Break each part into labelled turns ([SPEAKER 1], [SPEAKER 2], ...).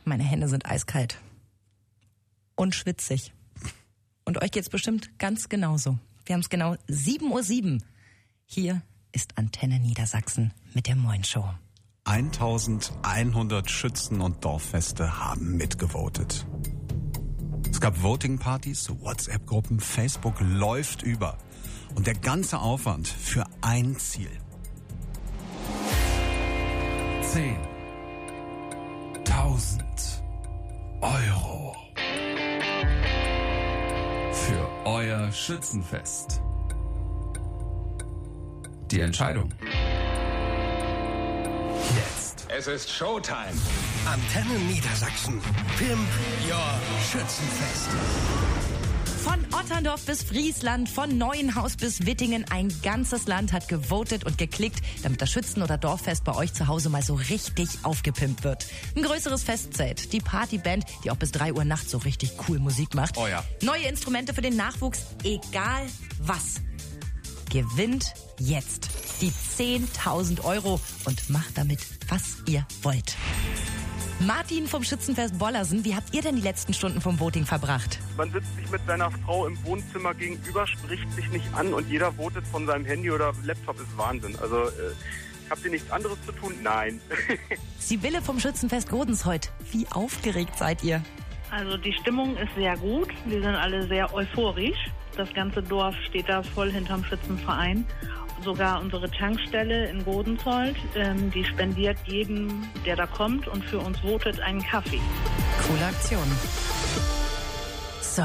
[SPEAKER 1] Meine Hände sind eiskalt. Und schwitzig. Und euch geht's bestimmt ganz genauso. Wir haben es genau 7:07 Uhr. Hier ist Antenne Niedersachsen mit der Moin Show.
[SPEAKER 2] 1100 Schützen- und Dorffeste haben mitgevotet. Es gab Voting-Partys, WhatsApp-Gruppen, Facebook läuft über. Und der ganze Aufwand für ein Ziel.
[SPEAKER 3] 10.000 Euro. Für euer Schützenfest. Die Entscheidung. Jetzt.
[SPEAKER 4] Es ist Showtime.
[SPEAKER 5] Antenne Niedersachsen. Pimp Your Schützenfest.
[SPEAKER 1] Von Otterndorf bis Friesland, von Neuenhaus bis Wittingen, ein ganzes Land hat gewotet und geklickt, damit das Schützen- oder Dorffest bei euch zu Hause mal so richtig aufgepimpt wird. Ein größeres Festzelt, die Partyband, die auch bis 3 Uhr nachts so richtig cool Musik macht.
[SPEAKER 2] Oh ja.
[SPEAKER 1] Neue Instrumente für den Nachwuchs, egal was. Gewinnt jetzt die 10.000 Euro und macht damit, was ihr wollt. Martin vom Schützenfest Bollersen, wie habt ihr denn die letzten Stunden vom Voting verbracht?
[SPEAKER 6] Man sitzt sich mit seiner Frau im Wohnzimmer gegenüber, spricht sich nicht an und jeder votet von seinem Handy oder Laptop, ist Wahnsinn. Also habt ihr nichts anderes zu tun? Nein.
[SPEAKER 1] Sibylle vom Schützenfest Godensheuth, wie aufgeregt seid ihr?
[SPEAKER 7] Also die Stimmung ist sehr gut, wir sind alle sehr euphorisch. Das ganze Dorf steht da voll hinterm Schützenverein. Sogar unsere Tankstelle in Godensholt, die spendiert jedem, der da kommt und für uns votet, einen Kaffee.
[SPEAKER 1] Coole Aktion. So.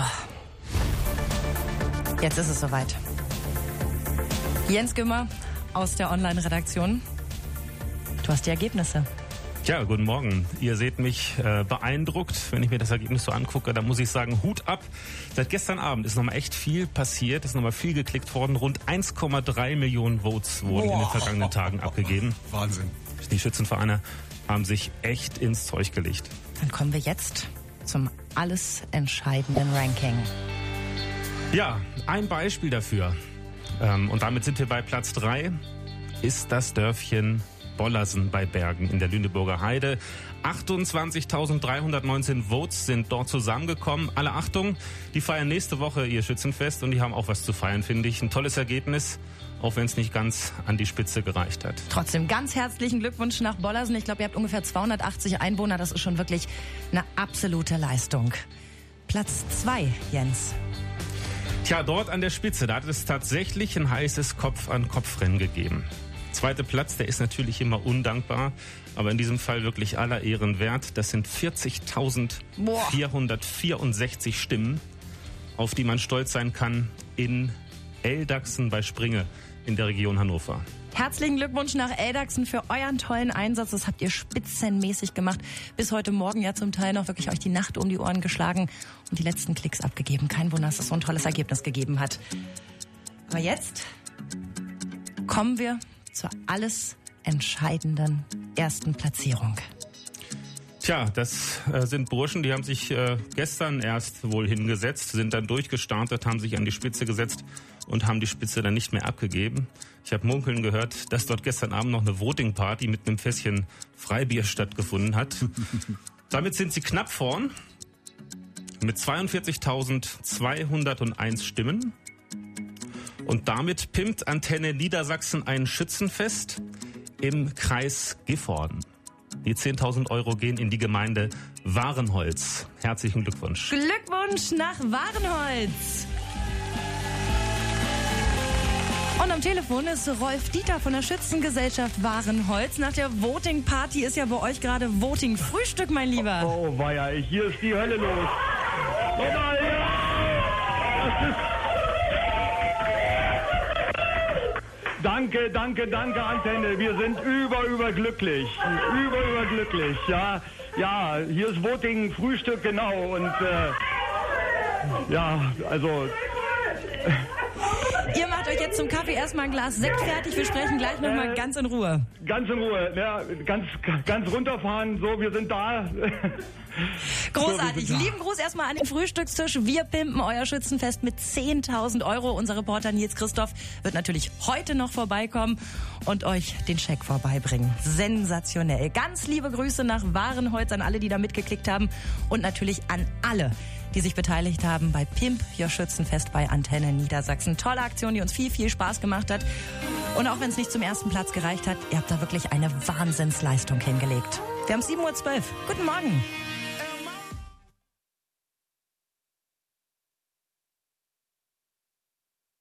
[SPEAKER 1] Jetzt ist es soweit. Jens Gümmer aus der Online-Redaktion. Du hast die Ergebnisse.
[SPEAKER 8] Ja, guten Morgen. Ihr seht mich beeindruckt, wenn ich mir das Ergebnis so angucke. Da muss ich sagen, Hut ab. Seit gestern Abend ist nochmal echt viel passiert, ist nochmal viel geklickt worden. Rund 1,3 Millionen Votes wurden in den vergangenen Tagen abgegeben.
[SPEAKER 2] Wahnsinn.
[SPEAKER 8] Die Schützenvereine haben sich echt ins Zeug gelegt.
[SPEAKER 1] Dann kommen wir jetzt zum alles entscheidenden Ranking.
[SPEAKER 8] Ja, ein Beispiel dafür. Und damit sind wir bei Platz 3, ist das Dörfchen Bollersen bei Bergen in der Lüneburger Heide. 28.319 Votes sind dort zusammengekommen. Alle Achtung, die feiern nächste Woche ihr Schützenfest und die haben auch was zu feiern, finde ich. Ein tolles Ergebnis, auch wenn es nicht ganz an die Spitze gereicht hat.
[SPEAKER 1] Trotzdem ganz herzlichen Glückwunsch nach Bollersen. Ich glaube, ihr habt ungefähr 280 Einwohner. Das ist schon wirklich eine absolute Leistung. Platz 2, Jens.
[SPEAKER 8] Tja, dort an der Spitze, da hat es tatsächlich ein heißes Kopf-an-Kopf-Rennen gegeben. Zweiter Platz, der ist natürlich immer undankbar, aber in diesem Fall wirklich aller Ehren wert. Das sind 40.464 Stimmen, auf die man stolz sein kann in Eldachsen bei Springe in der Region Hannover.
[SPEAKER 1] Herzlichen Glückwunsch nach Eldachsen für euren tollen Einsatz. Das habt ihr spitzenmäßig gemacht. Bis heute Morgen ja zum Teil noch wirklich euch die Nacht um die Ohren geschlagen und die letzten Klicks abgegeben. Kein Wunder, dass es so ein tolles Ergebnis gegeben hat. Aber jetzt kommen wir zur alles entscheidenden ersten Platzierung.
[SPEAKER 8] Tja, das sind Burschen, die haben sich gestern erst wohl hingesetzt, sind dann durchgestartet, haben sich an die Spitze gesetzt und haben die Spitze dann nicht mehr abgegeben. Ich habe munkeln gehört, dass dort gestern Abend noch eine Voting-Party mit einem Fässchen Freibier stattgefunden hat. Damit sind sie knapp vorn mit 42.201 Stimmen. Und damit pimpt Antenne Niedersachsen ein Schützenfest im Kreis Gifhorn. Die 10.000 Euro gehen in die Gemeinde Warenholz. Herzlichen Glückwunsch.
[SPEAKER 1] Glückwunsch nach Warenholz. Und am Telefon ist Rolf Dieter von der Schützengesellschaft Warenholz. Nach der Voting-Party ist ja bei euch gerade Voting-Frühstück, mein Lieber.
[SPEAKER 6] Oh weia, hier ist die Hölle los. Oh weia! Das ist... Danke, Antenne. Wir sind überglücklich. Überglücklich, ja. Ja, hier ist Voting, Frühstück, genau. Und ja, also...
[SPEAKER 1] Ihr macht euch euch jetzt zum Kaffee erstmal ein Glas Sekt fertig. Wir sprechen gleich nochmal ganz in Ruhe.
[SPEAKER 4] Ganz in Ruhe, ja, ganz runterfahren, so, wir sind da.
[SPEAKER 1] Großartig. Lieben Gruß erstmal an den Frühstückstisch. Wir pimpen euer Schützenfest mit 10.000 €. Unser Reporter Nils Christoph wird natürlich heute noch vorbeikommen und euch den Scheck vorbeibringen. Sensationell. Ganz liebe Grüße nach Warenholz an alle, die da mitgeklickt haben und natürlich an alle, die sich beteiligt haben bei Pimp Your Schützenfest bei Antenne Niedersachsen. Tolle Aktion, die uns viel, viel Spaß gemacht hat. Und auch wenn es nicht zum ersten Platz gereicht hat, ihr habt da wirklich eine Wahnsinnsleistung hingelegt. Wir haben 7:12 Uhr. Guten Morgen.